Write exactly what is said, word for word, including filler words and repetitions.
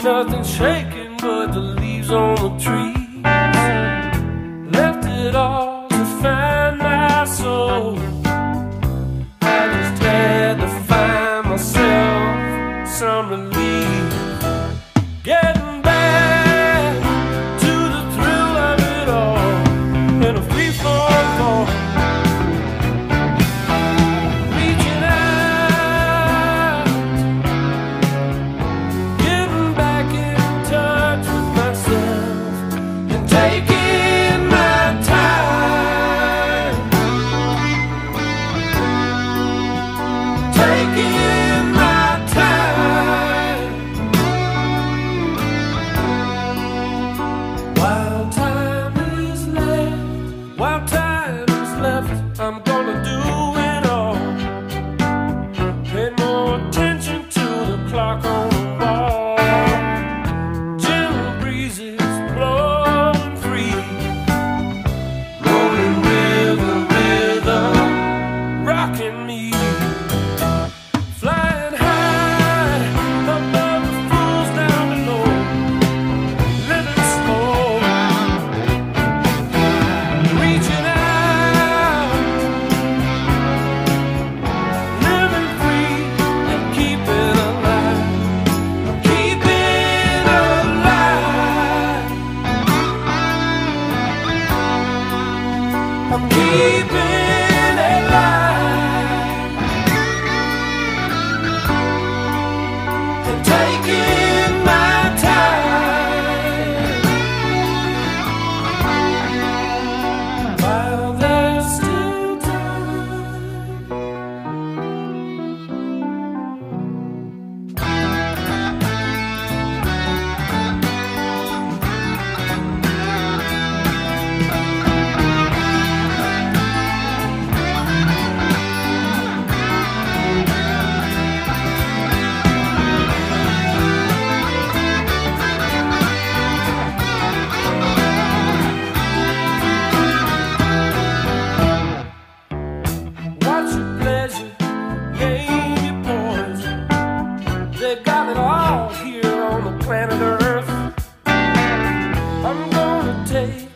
Nothing's shaking but the leaves on the trees. Left it all to find my soul. I just had to find myself some relief. Getting back to the thrill of it all in a free fall fall. Reaching out, getting back in touch with myself and taking my time, taking my time. While time is left, while time is left, I'm gonna do it all. Pay more attention to the clock on the wall. Gentle breezes blowing free, rolling rhythm, rhythm, rocking me. Flying high above the fools down below, living slow, reaching out, living free and keeping alive. I'm keeping alive. I'm keeping alive and taking my time. While there's still time. Watch your pleasure, gain your poise. They got it all here on the planet Earth. I'm gonna take